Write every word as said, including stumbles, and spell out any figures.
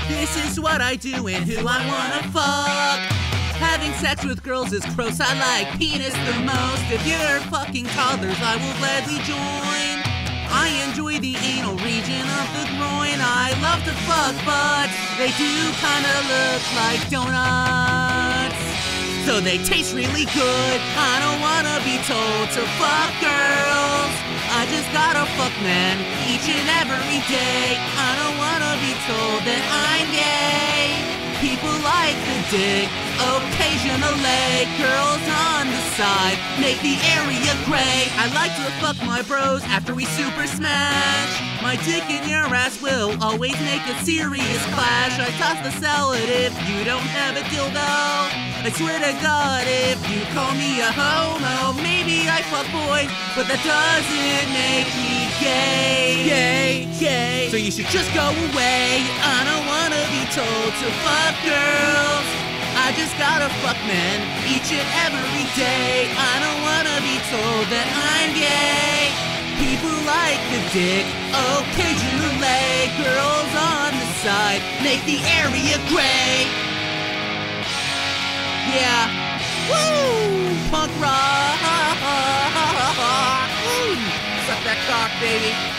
This is what I do and who I wanna fuck. Having sex with girls is gross, I like penis the most. If you're fucking toddlers, I will gladly join. I enjoy the anal region of the groin. I love to fuck, but they do kinda look like donuts. So they taste really good. I don't wanna be told to fuck girls. I just gotta fuck men each and every day. I don't wanna be told that I'm gay. People like the dick, occasionally. Girls on the side make the area gray. I like to fuck my bros after we super smash. My dick in your ass will always make a serious clash. I toss the salad if you don't have a dildo. I swear to God, if you call me a homo, maybe I fuck boys, but that doesn't make me gay. Gay, gay. So you should just go away. I don't wanna be told to fuck girls. I just gotta fuck men each and every day. I don't wanna be told that I'm gay. People like the dick, occasionally. Girls on the side make the area gray. Yeah, woo, punk rock. Woo. Suck that cock, baby.